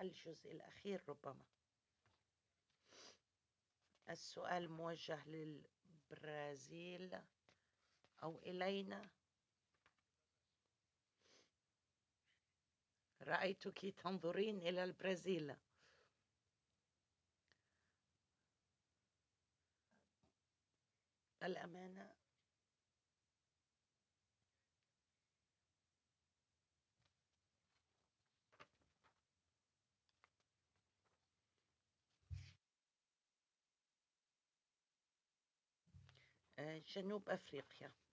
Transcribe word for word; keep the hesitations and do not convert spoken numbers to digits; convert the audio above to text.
الجزء الأخير ربما. السؤال موجه للبرازيل أو إلينا. رأيتك تنظرين إلى البرازيل. الأمانة جنوب أفريقيا.